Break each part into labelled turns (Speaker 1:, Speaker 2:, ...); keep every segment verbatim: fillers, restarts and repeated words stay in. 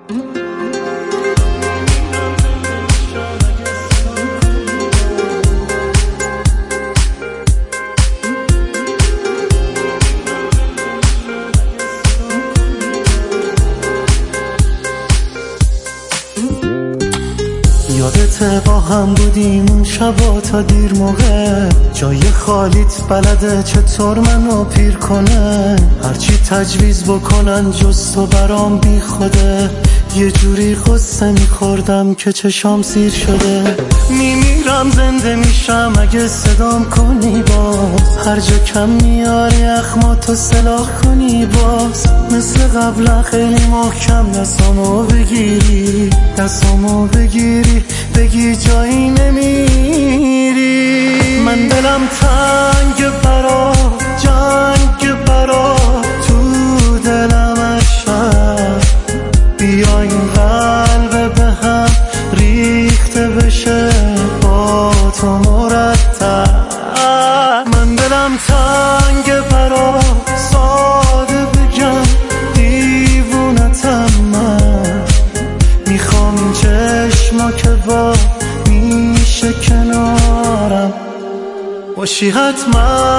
Speaker 1: یادت با هم بودیم اون شبا تا دیر موقع، جای خالیت بلده چطور منو پیر کنه، هرچی تجویز بکنن جز تو برام بی خوده، یه جوری قصه میخوردم که چشام سیر شده. میمیرم زنده میشم اگه صدام کنی باز، هر جا کم میاری اخماتو سلاح کنی باز، مثل قبلا خیلی محکم دستامو بگیری، دستامو بگیری بگی جایی نمیری. من دلم تنگ برا جنگ برا تو دلم اشم، بیا این قلب به هم ریخته بشه با تو مرتب. من دلم تنگ برا ساده بگم دیوونتم، من میخوام این چشما که با میشه کنارم باشی حتما.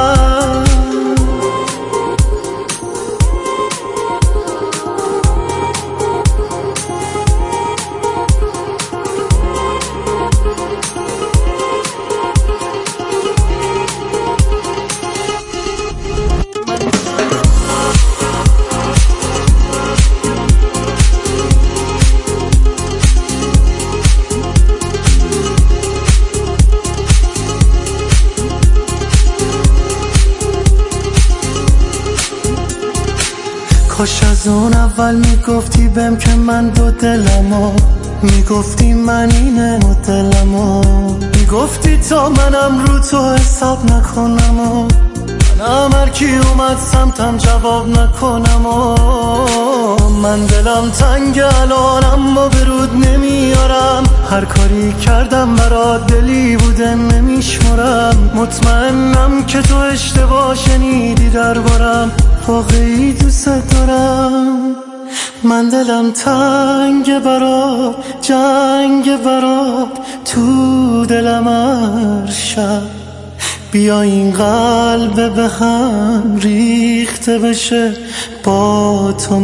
Speaker 1: کاش از اون اول میگفتی بهم که من دو دلمو، میگفتی من اینه مدلمو، میگفتی تا منم رو تو حساب نکنم و منم هرکی اومد سمتم جواب نکنم و من دلم تنگ الانم و برود نمیارم، هر کاری کردم برات دلی بوده نمیشمرم، مطمئنم که تو اشتباه شنیدی دربارم، واقعی دوست دارم. من دلم تنگ برات جنگ برات تو دلم هر شب، بیا این قلب به هم ریخته بشه با تو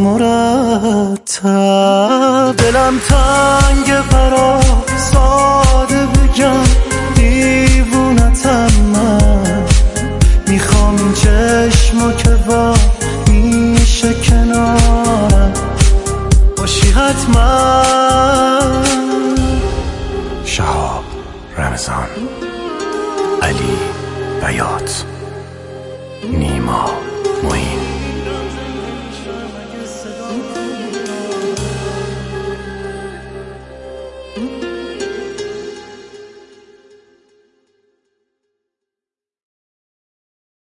Speaker 1: مرتب. دلم تنگ برات ساده بگم دیوونتم، من میخوام این چشما که با میشه کنارم باشی حتما.
Speaker 2: شهاب رمضان، علی بیات، نیما معین.